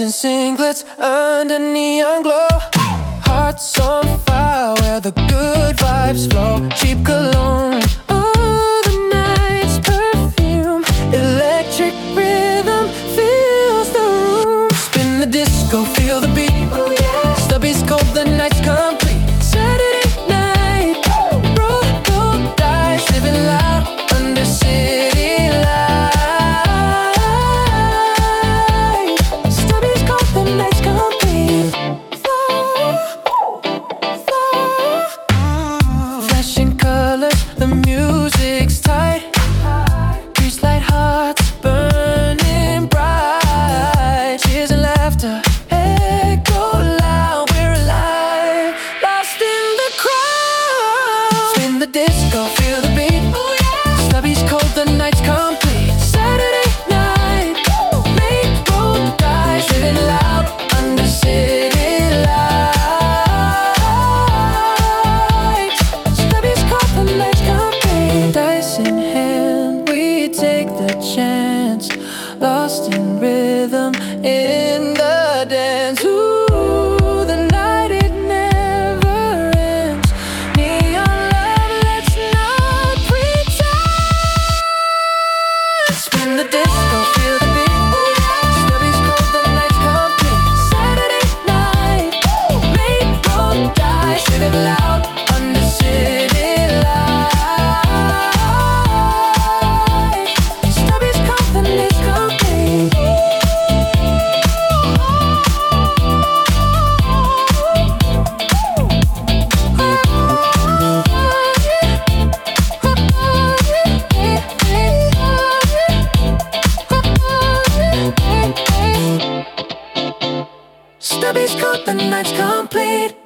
in singlets under neon glow. Hearts on fire where the good vibes flow. Cheap cologne, oh, the night's perfume. Electric rhythm fills the room. Spin the disco, feel the beat. Oh yeah. Stubby's cold, the night's complete. Saturday night, roll the dice, living loud under city light. Stubby's cold, the night's complete. Flashing colors, the music's tight. Grease light hearts burning bright. Cheers and laughter echo loud. We're alive, lost in the crowd. Spin the disco, feel the beat. Oh yeah. Stubby's cold, the night's complete. Saturday night, make roll the dice, living loud under city lights. Stubby's cold, the night's complete. Dice in hand, we take the chance. Lost in rhythm, in the dance. Ooh, the night, it never ends. Neon love, let's not pretend. Spin the disco, feel the beat. Stubby's cold, the night's complete. Saturday night, make roll dice, living loud under city light. Stubby's cold, the night's complete. Stubby's cold, the night's complete.